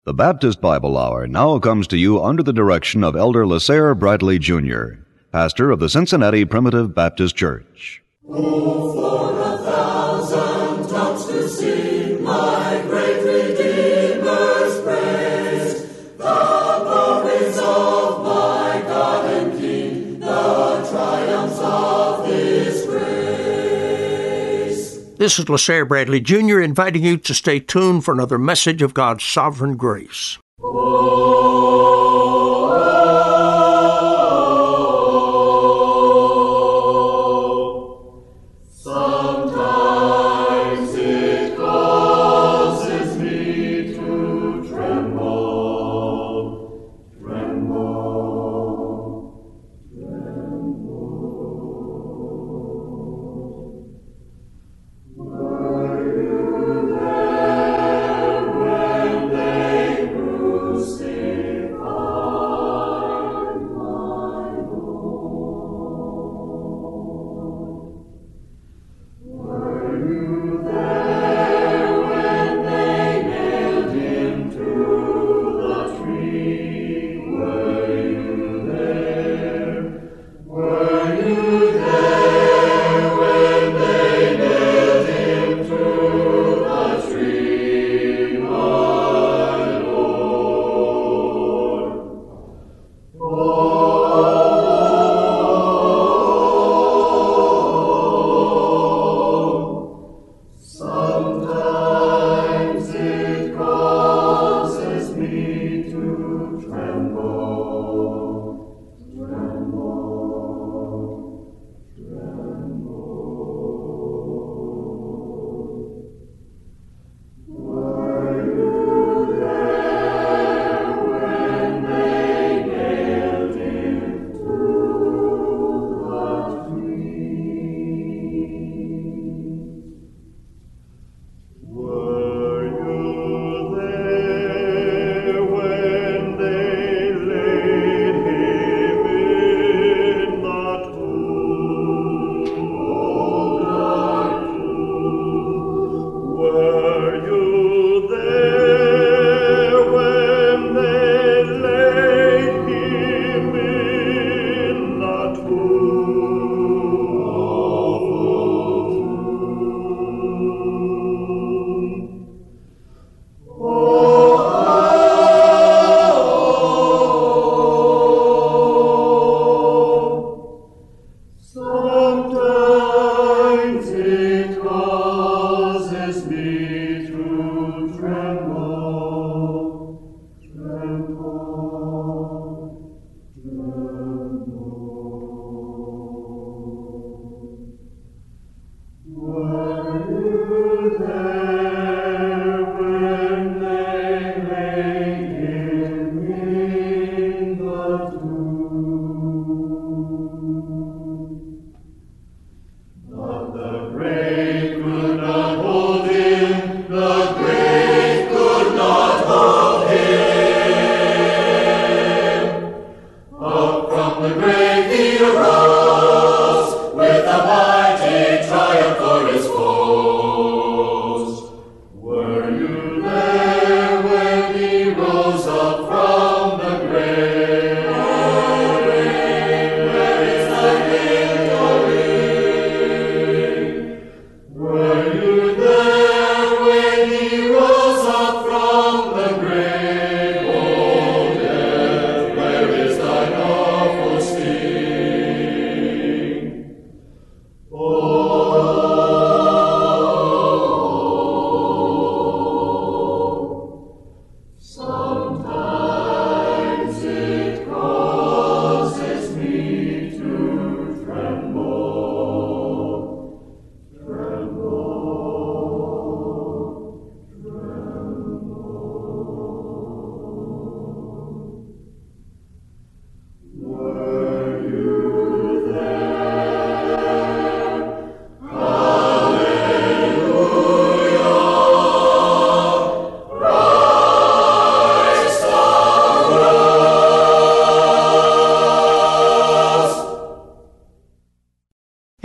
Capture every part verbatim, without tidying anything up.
The Baptist Bible Hour now comes to you under the direction of Elder LaSalle Bradley Junior, pastor of the Cincinnati Primitive Baptist Church. Oh, for a thousand tongues to sing my great Redeemer's praise, the glories of my God and King, the triumphs of His grace. This is LaSalle Bradley Junior inviting you to stay tuned for another message of God's sovereign grace. Sometimes it causes me to tremble, tremble, tremble. Were you there when they bruised Him?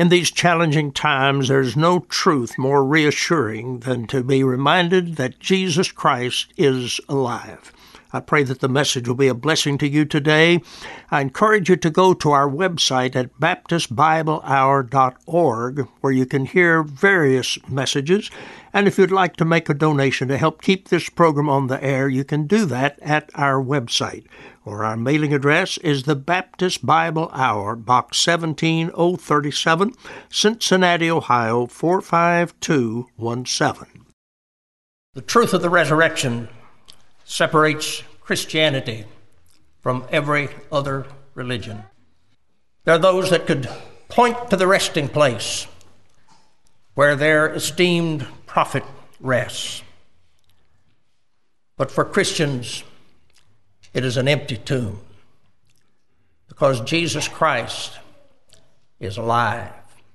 In these challenging times, there's no truth more reassuring than to be reminded that Jesus Christ is alive. I pray that the message will be a blessing to you today. I encourage you to go to our website at baptist bible hour dot org, where you can hear various messages. And if you'd like to make a donation to help keep this program on the air, you can do that at our website. Or our mailing address is the Baptist Bible Hour, Box seventeen oh thirty-seven, Cincinnati, Ohio, four five two one seven. The truth of the resurrection separates Christianity from every other religion. There are those that could point to the resting place where their esteemed prophet rests. But for Christians, it is an empty tomb, because Jesus Christ is alive.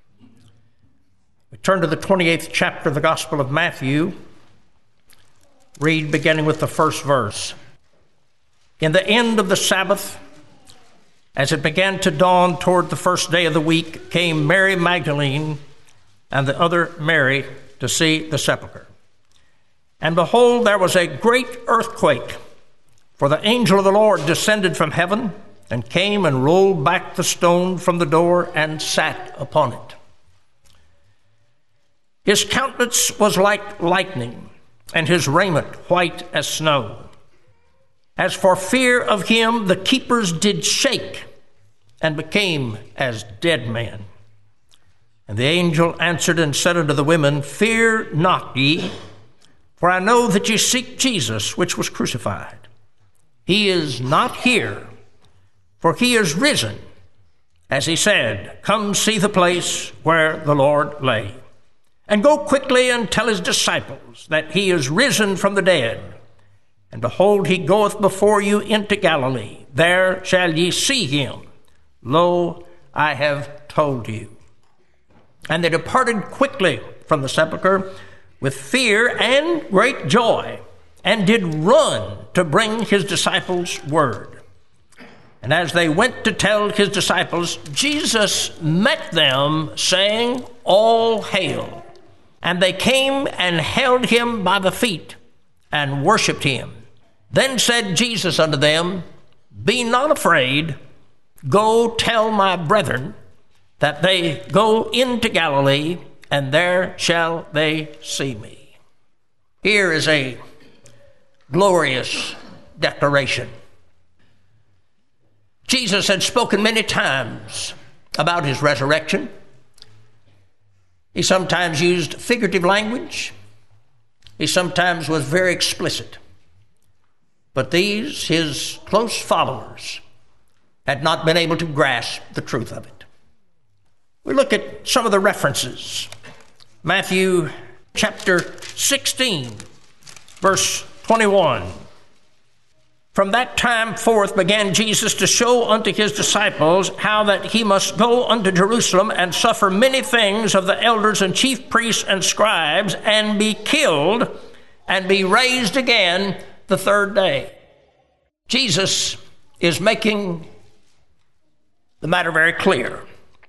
We turn to the twenty-eighth chapter of the Gospel of Matthew. Read beginning with the first verse. In the end of the Sabbath, as it began to dawn toward the first day of the week, came Mary Magdalene and the other Mary to see the sepulchre. And behold, there was a great earthquake, for the angel of the Lord descended from heaven and came and rolled back the stone from the door and sat upon it. His countenance was like lightning, and his raiment white as snow. As for fear of him, the keepers did shake and became as dead men. And the angel answered and said unto the women, Fear not ye, for I know that ye seek Jesus, which was crucified. He is not here, for he is risen, as he said. Come see the place where the Lord lay. And go quickly and tell his disciples that he is risen from the dead. And behold, he goeth before you into Galilee. There shall ye see him. Lo, I have told you. And they departed quickly from the sepulchre with fear and great joy, and did run to bring his disciples word. And as they went to tell his disciples, Jesus met them, saying, All hail. And they came and held him by the feet and worshipped him. Then said Jesus unto them, Be not afraid. Go tell my brethren that they go into Galilee, and there shall they see me. Here is a glorious declaration. Jesus had spoken many times about his resurrection. He sometimes used figurative language. He sometimes was very explicit. But these, his close followers, had not been able to grasp the truth of it. We look at some of the references. Matthew chapter sixteen, verse twenty-one. From that time forth began Jesus to show unto his disciples how that he must go unto Jerusalem and suffer many things of the elders and chief priests and scribes, and be killed, and be raised again the third day. Jesus is making the matter very clear.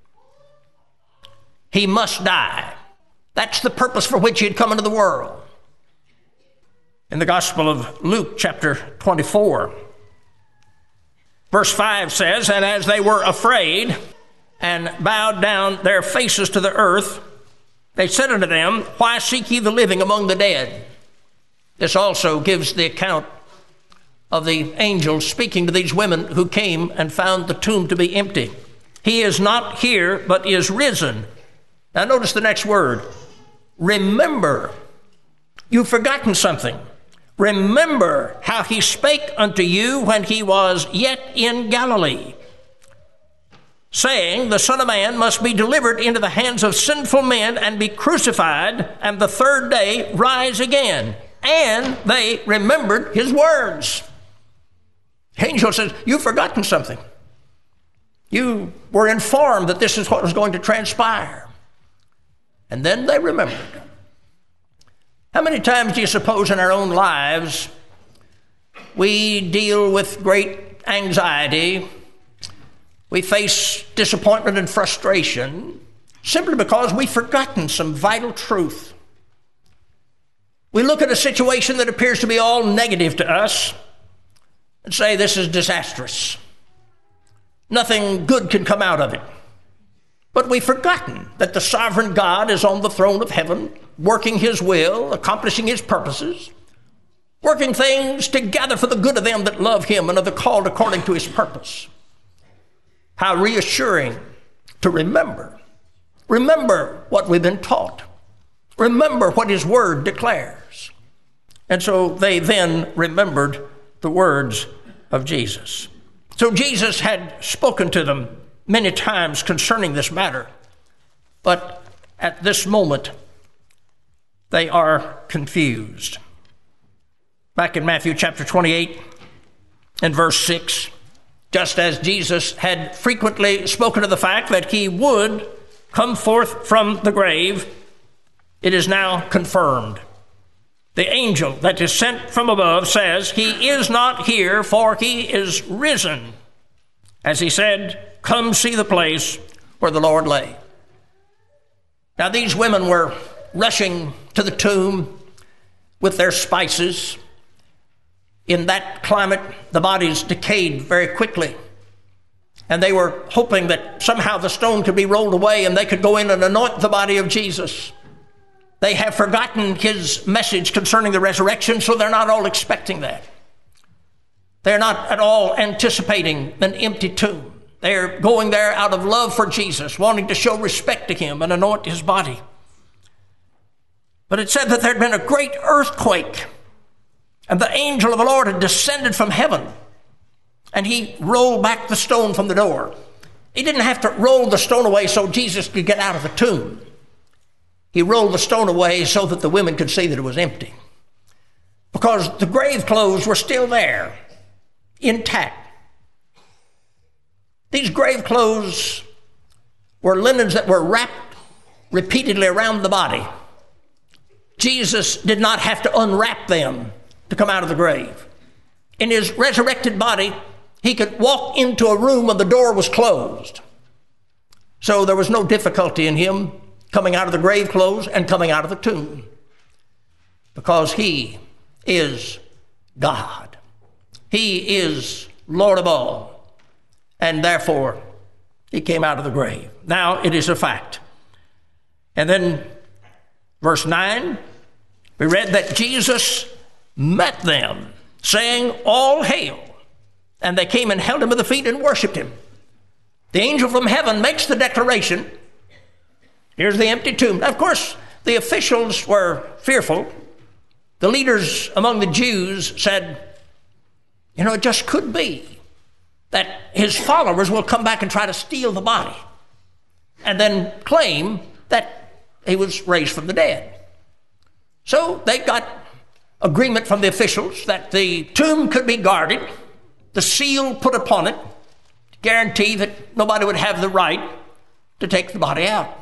He must die. That's the purpose for which he had come into the world. In the Gospel of Luke, chapter twenty-four, verse five says, And as they were afraid and bowed down their faces to the earth, they said unto them, Why seek ye the living among the dead? This also gives the account of the angel speaking to these women who came and found the tomb to be empty. He is not here, but is risen. Now notice the next word. Remember. You've forgotten something. Remember how he spake unto you when he was yet in Galilee, saying, The Son of Man must be delivered into the hands of sinful men and be crucified, and the third day rise again. And they remembered his words. The angel says, You've forgotten something. You were informed that this is what was going to transpire. And then they remembered. How many times do you suppose in our own lives we deal with great anxiety, we face disappointment and frustration, simply because we've forgotten some vital truth. We look at a situation that appears to be all negative to us and say this is disastrous. Nothing good can come out of it. But we've forgotten that the sovereign God is on the throne of heaven, working his will, accomplishing his purposes, working things together for the good of them that love him and are the called according to his purpose. How reassuring to remember. Remember what we've been taught. Remember what his word declares. And so they then remembered the words of Jesus. So Jesus had spoken to them many times concerning this matter, but at this moment they are confused. Back in Matthew chapter twenty-eight and verse six, just as Jesus had frequently spoken of the fact that he would come forth from the grave, it is now confirmed. The angel that is sent from above says, he is not here, for he is risen. As he said, come see the place where the Lord lay. Now these women were rushing to the tomb with their spices. In that climate, the bodies decayed very quickly. And they were hoping that somehow the stone could be rolled away and they could go in and anoint the body of Jesus. They have forgotten his message concerning the resurrection, so they're not all expecting that. They're not at all anticipating an empty tomb. They're going there out of love for Jesus, wanting to show respect to him and anoint his body. But it said that there had been a great earthquake, and the angel of the Lord had descended from heaven, and he rolled back the stone from the door. He didn't have to roll the stone away so Jesus could get out of the tomb. He rolled the stone away so that the women could see that it was empty, because the grave clothes were still there, intact. These grave clothes were linens that were wrapped repeatedly around the body. Jesus did not have to unwrap them to come out of the grave. In his resurrected body, he could walk into a room and the door was closed. So there was no difficulty in him coming out of the grave clothes and coming out of the tomb, because he is God. He is Lord of all, and therefore he came out of the grave. Now it is a fact. And then verse nine, we read that Jesus met them, saying, all hail. And they came and held him at the feet and worshiped him. The angel from heaven makes the declaration. Here's the empty tomb. Now, of course, the officials were fearful. The leaders among the Jews said, you know, it just could be that his followers will come back and try to steal the body and then claim that he was raised from the dead. So they got agreement from the officials that the tomb could be guarded, the seal put upon it to guarantee that nobody would have the right to take the body out.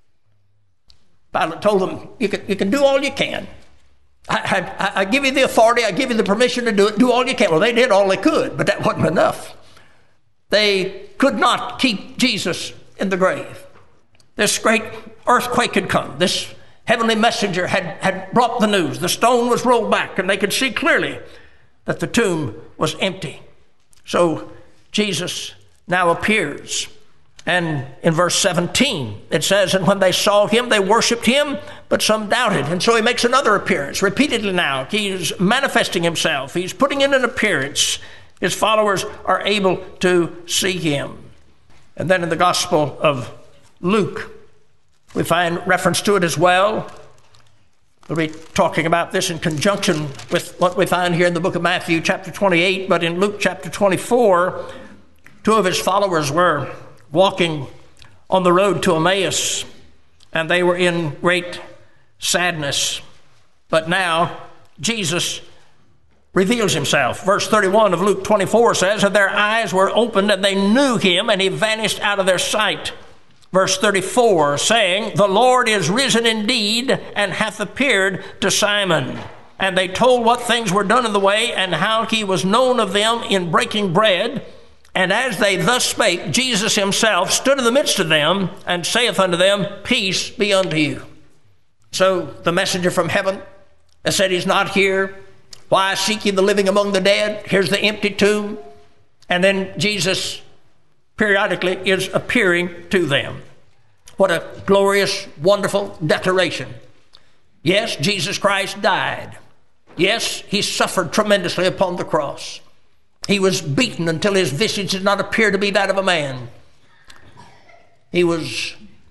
Pilate told them, you can, you can do all you can. I, I, I give you the authority, I give you the permission to do it, do all you can. Well, they did all they could, but that wasn't enough. They could not keep Jesus in the grave. This great earthquake had come. This heavenly messenger had, had brought the news. The stone was rolled back, and they could see clearly that the tomb was empty. So Jesus now appears. And in verse seventeen, it says, and when they saw him, they worshiped him, but some doubted. And so he makes another appearance repeatedly now. He's manifesting himself. He's putting in an appearance. His followers are able to see him. And then in the Gospel of Luke, we find reference to it as well. We'll be talking about this in conjunction with what we find here in the book of Matthew, chapter twenty-eight. But in Luke chapter twenty-four, two of his followers were walking on the road to Emmaus, and they were in great sadness. But now Jesus reveals himself. Verse thirty-one of Luke twenty-four says, and their eyes were opened, and they knew him, and he vanished out of their sight. Verse thirty-four, saying, the Lord is risen indeed, and hath appeared to Simon. And they told what things were done in the way, and how he was known of them in breaking bread, And as they thus spake, Jesus himself stood in the midst of them, and saith unto them, Peace be unto you. So the messenger from heaven that said he's not here, why seek ye the living among the dead? Here's the empty tomb. And then Jesus periodically is appearing to them. What a glorious, wonderful declaration. Yes, Jesus Christ died. Yes, he suffered tremendously upon the cross. He was beaten until his visage did not appear to be that of a man. He was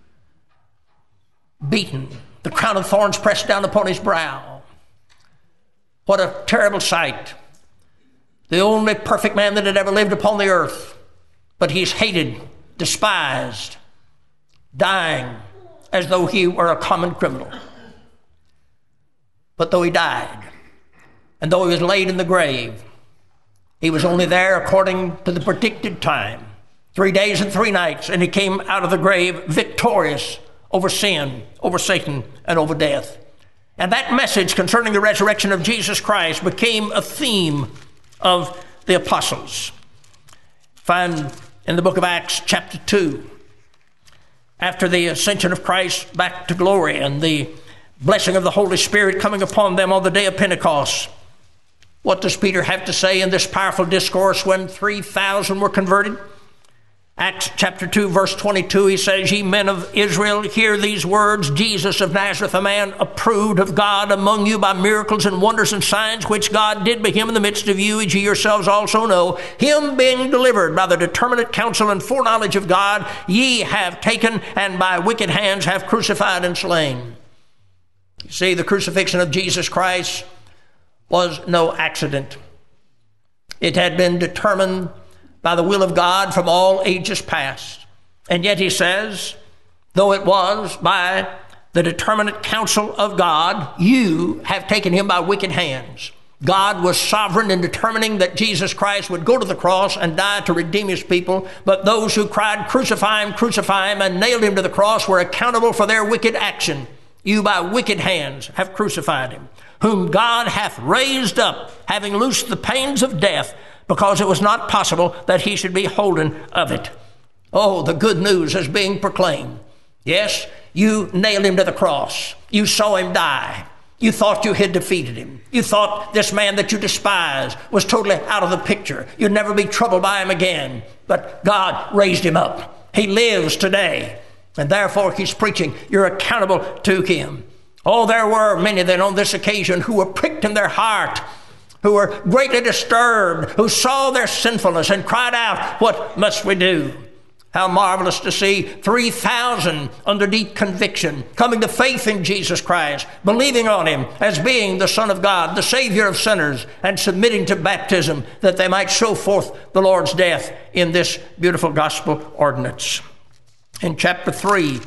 beaten, the crown of thorns pressed down upon his brow. What a terrible sight. The only perfect man that had ever lived upon the earth, but he's hated, despised, dying as though he were a common criminal. But though he died, and though he was laid in the grave, he was only there according to the predicted time, three days and three nights, and he came out of the grave victorious over sin, over Satan, and over death. And that message concerning the resurrection of Jesus Christ became a theme of the apostles. Find in the book of Acts chapter two, after the ascension of Christ back to glory and the blessing of the Holy Spirit coming upon them on the day of Pentecost, what does Peter have to say in this powerful discourse when three thousand were converted? Acts chapter two, verse twenty-two, he says, Ye men of Israel, hear these words, Jesus of Nazareth, a man approved of God among you by miracles and wonders and signs, which God did by him in the midst of you, as ye yourselves also know. Him being delivered by the determinate counsel and foreknowledge of God, ye have taken, and by wicked hands have crucified and slain. You see, the crucifixion of Jesus Christ was no accident. It had been determined by the will of God from all ages past. And yet he says, though it was by the determinate counsel of God, you have taken him by wicked hands. God was sovereign in determining that Jesus Christ would go to the cross and die to redeem his people, but those who cried, Crucify him, crucify him, and nailed him to the cross were accountable for their wicked action. You by wicked hands have crucified him, whom God hath raised up, having loosed the pains of death, because it was not possible that he should be holden of it. Oh, the good news is being proclaimed. Yes, you nailed him to the cross. You saw him die. You thought you had defeated him. You thought this man that you despised was totally out of the picture. You'd never be troubled by him again. But God raised him up. He lives today. And therefore he's preaching, you're accountable to him. Oh, there were many then on this occasion who were pricked in their heart, who were greatly disturbed, who saw their sinfulness and cried out, what must we do? How marvelous to see three thousand under deep conviction, coming to faith in Jesus Christ, believing on him as being the Son of God, the Savior of sinners, and submitting to baptism that they might show forth the Lord's death in this beautiful gospel ordinance. In chapter three,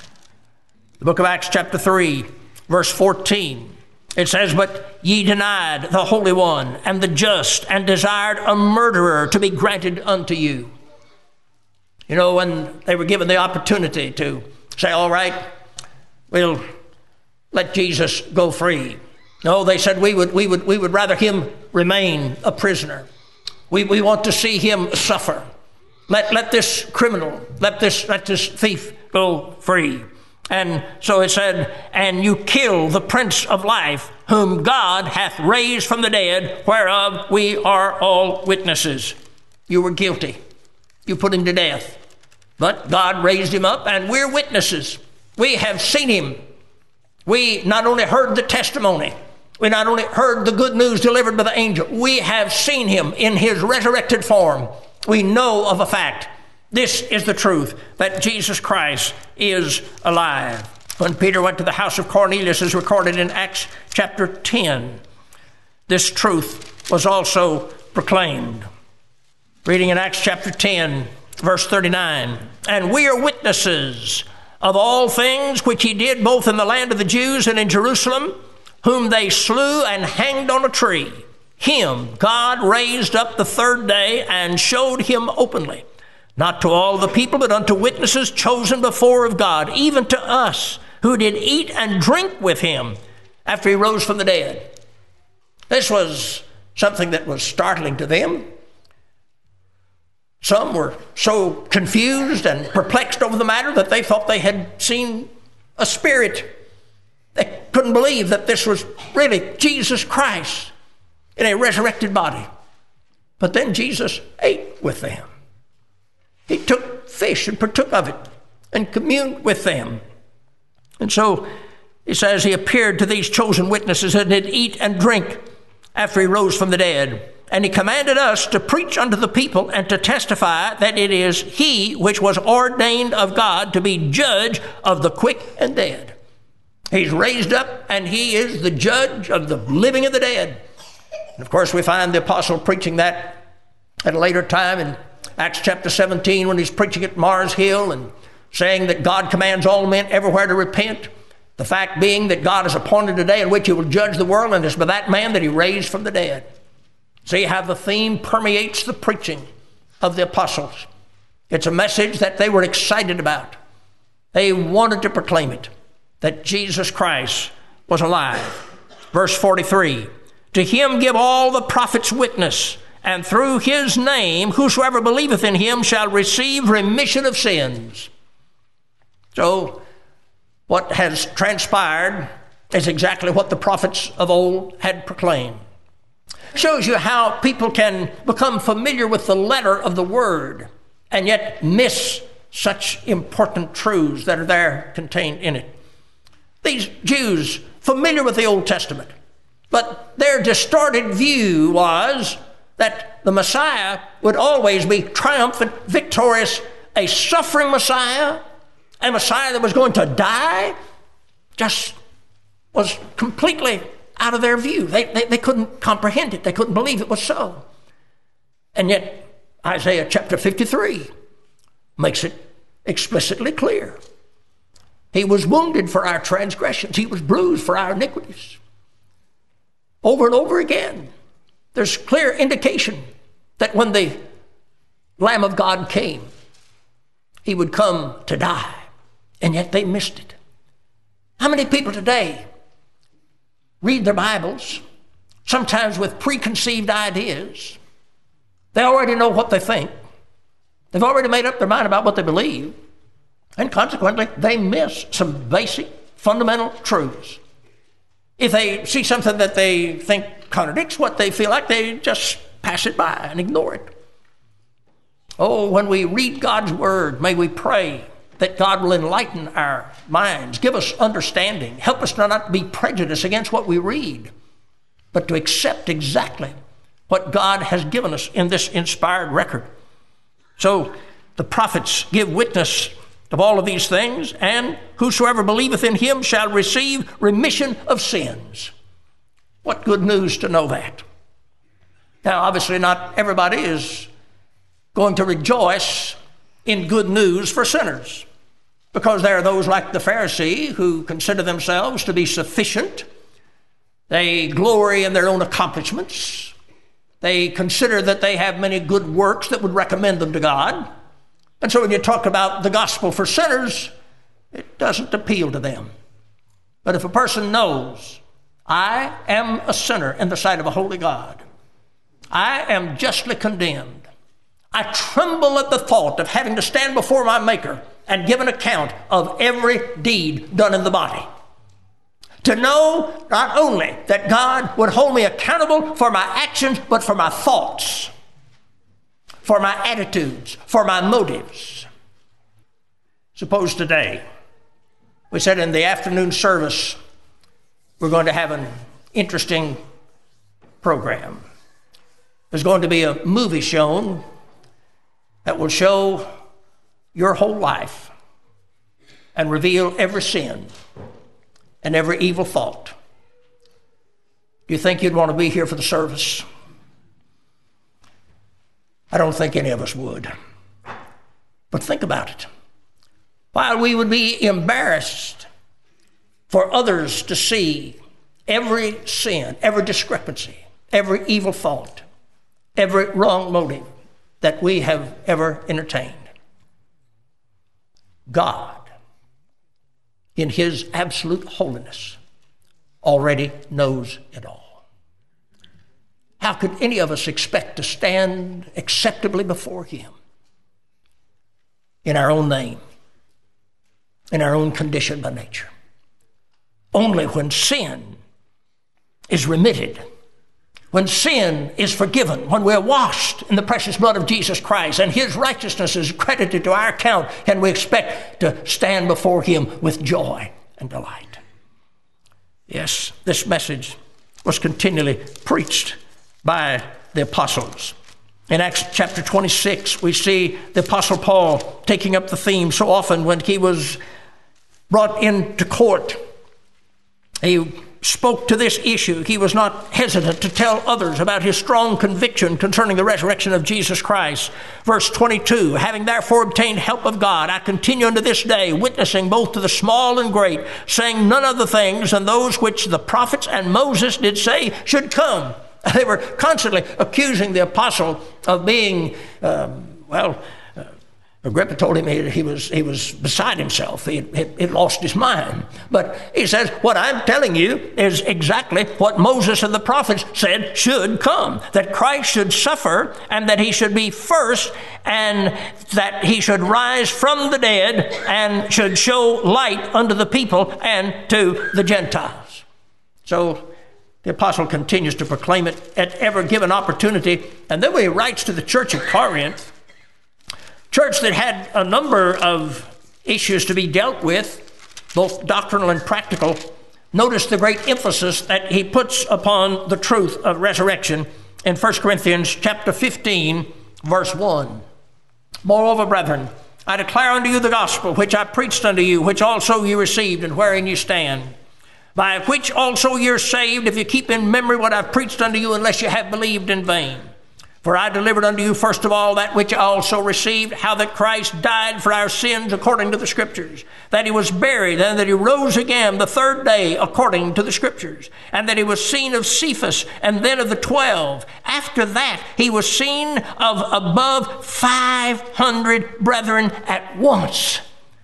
the book of Acts chapter three, verse fourteen, it says, But ye denied the Holy One and the just, and desired a murderer to be granted unto you. You know, when they were given the opportunity to say, all right, we'll let Jesus go free. No, they said we would we would we would rather him remain a prisoner. We we want to see him suffer. Let let this criminal, let this let this thief go free. And so it said, and you kill the Prince of Life, whom God hath raised from the dead, whereof we are all witnesses. You were guilty. You put him to death. But God raised him up, and we're witnesses. We have seen him. We not only heard the testimony, we not only heard the good news delivered by the angel, we have seen him in his resurrected form. We know of a fact. This is the truth, that Jesus Christ is alive. When Peter went to the house of Cornelius, as recorded in Acts chapter ten, this truth was also proclaimed. Reading in Acts chapter ten, verse thirty-nine, and we are witnesses of all things which he did both in the land of the Jews and in Jerusalem, whom they slew and hanged on a tree. Him God raised up the third day and showed him openly, not to all the people, but unto witnesses chosen before of God, even to us, who did eat and drink with him after he rose from the dead. This was something that was startling to them. Some were so confused and perplexed over the matter that they thought they had seen a spirit. They couldn't believe that this was really Jesus Christ in a resurrected body. But then Jesus ate with them. He took fish and partook of it and communed with them. And so he says he appeared to these chosen witnesses and did eat and drink after he rose from the dead. And he commanded us to preach unto the people and to testify that it is he which was ordained of God to be judge of the quick and dead. He's raised up and he is the judge of the living and the dead. And of course we find the apostle preaching that at a later time in Acts chapter seventeen when he's preaching at Mars Hill and saying that God commands all men everywhere to repent. The fact being that God has appointed a day in which he will judge the world, and it's by that man that he raised from the dead. See how the theme permeates the preaching of the apostles. It's a message that they were excited about. They wanted to proclaim it, that Jesus Christ was alive. Verse forty-three, to him give all the prophets witness, and through his name whosoever believeth in him shall receive remission of sins. So what has transpired is exactly what the prophets of old had proclaimed. Shows you how people can become familiar with the letter of the word and yet miss such important truths that are there contained in it. These Jews, familiar with the Old Testament, but their distorted view was that the Messiah would always be triumphant, victorious, a suffering Messiah, a Messiah that was going to die, just was completely out of their view. They, they, they couldn't comprehend it. They couldn't believe it was so. And yet Isaiah chapter fifty-three makes it explicitly clear. He was wounded for our transgressions. He was bruised for our iniquities. Over and over again, there's clear indication that when the Lamb of God came, he would come to die. And yet they missed it. How many people today read their Bibles, sometimes with preconceived ideas? They already know what they think. They've already made up their mind about what they believe. And consequently, they miss some basic, fundamental truths. If they see something that they think contradicts what they feel like, they just pass it by and ignore it. Oh, when we read God's word, may we pray that God will enlighten our minds, give us understanding, help us not to be prejudiced against what we read, but to accept exactly what God has given us in this inspired record. So the prophets give witness of all of these things, and whosoever believeth in him shall receive remission of sins. What good news to know that. Now, obviously not everybody is going to rejoice in good news for sinners, because there are those like the Pharisee who consider themselves to be sufficient. They glory in their own accomplishments. They consider that they have many good works that would recommend them to God. And so when you talk about the gospel for sinners, it doesn't appeal to them. But if a person knows, I am a sinner in the sight of a holy God, I am justly condemned, I tremble at the thought of having to stand before my Maker and give an account of every deed done in the body. To know not only that God would hold me accountable for my actions, but for my thoughts, for my attitudes, for my motives. Suppose today, we said in the afternoon service, we're going to have an interesting program. There's going to be a movie shown that will show your whole life and reveal every sin and every evil thought. Do you think you'd want to be here for the service? I don't think any of us would. But think about it. While we would be embarrassed for others to see every sin, every discrepancy, every evil thought, every wrong motive that we have ever entertained, God, in his absolute holiness, already knows it all. How could any of us expect to stand acceptably before him in our own name, in our own condition by nature. Only when sin is remitted, when sin is forgiven, when we're washed in the precious blood of Jesus Christ and his righteousness is credited to our account, can we expect to stand before him with joy and delight. Yes, this message was continually preached by the apostles. In Acts chapter twenty-six, we see the Apostle Paul taking up the theme so often when he was brought into court. He spoke to this issue. He was not hesitant to tell others about his strong conviction concerning the resurrection of Jesus Christ. Verse twenty-two, having therefore obtained help of God, I continue unto this day, witnessing both to the small and great, saying none other things than those which the prophets and Moses did say should come. They were constantly accusing the apostle of being, um, well, uh, Agrippa told him he, he was he was beside himself. He had lost his mind. But he says, what I'm telling you is exactly what Moses and the prophets said should come, that Christ should suffer and that he should be first and that he should rise from the dead and should show light unto the people and to the Gentiles. So the apostle continues to proclaim it at every given opportunity. And then when he writes to the church at Corinth, church that had a number of issues to be dealt with, both doctrinal and practical, notice the great emphasis that he puts upon the truth of resurrection in First Corinthians chapter fifteen, verse one. Moreover, brethren, I declare unto you the gospel which I preached unto you, which also you received, and wherein you stand, by which also you're saved, if you keep in memory what I've preached unto you, unless you have believed in vain. For I delivered unto you first of all that which I also received, how that Christ died for our sins according to the Scriptures, that he was buried, and that he rose again the third day according to the Scriptures, and that he was seen of Cephas, and then of the twelve. After that he was seen of above five hundred brethren at once.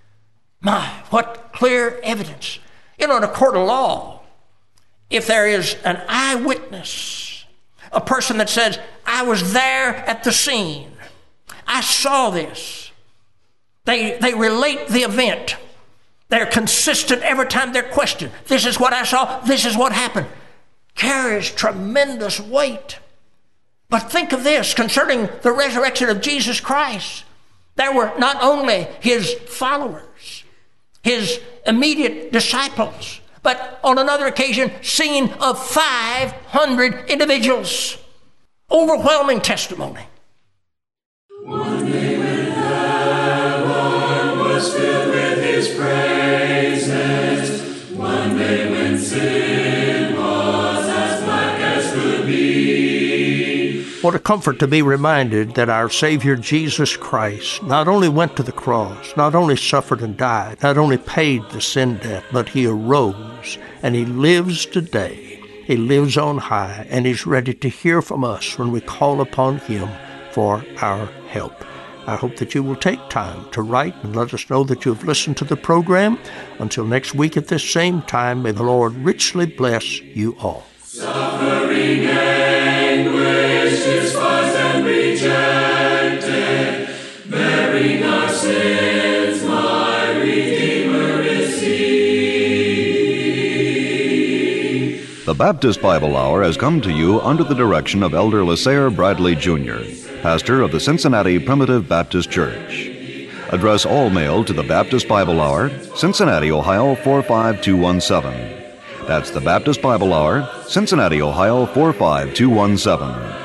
My, what clear evidence. You know, in a court of law, if there is an eyewitness, a person that says, I was there at the scene, I saw this, they, they relate the event. They're consistent every time they're questioned. This is what I saw, this is what happened. Carries tremendous weight. But think of this concerning the resurrection of Jesus Christ. There were not only his followers, his immediate disciples, but on another occasion, seen of five hundred individuals. Overwhelming testimony. One day when heaven was filled with his praises, one day when sin was as black as could be. What a comfort to be reminded that our Savior Jesus Christ not only went to the cross, not only suffered and died, not only paid the sin debt, but he arose and he lives today. He lives on high, and he's ready to hear from us when we call upon him for our help. I hope that you will take time to write and let us know that you've listened to the program. Until next week at this same time, may the Lord richly bless you all. Suffering, anguish, despised and rejected, bearing our sins, my Redeemer is he. The Baptist Bible Hour has come to you under the direction of Elder Lasair Bradley Junior, pastor of the Cincinnati Primitive Baptist Church. Address all mail to the Baptist Bible Hour, Cincinnati, Ohio four five two one seven. That's the Baptist Bible Hour, Cincinnati, Ohio four five two one seven.